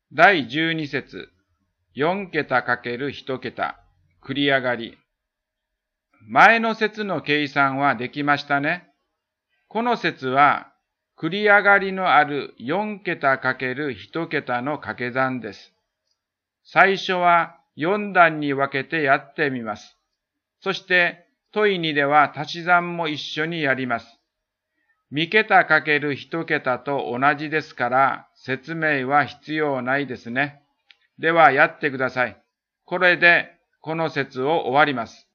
第12節、4桁×1桁、繰り上がり。前の節の計算はできましたね。この節は、繰り上がりのある4桁×1桁の掛け算です。最初は4段に分けてやってみます。そして、問2では足し算も一緒にやります。3桁×1桁と同じですから、説明は必要ないですね。ではやってください。これでこの節を終わります。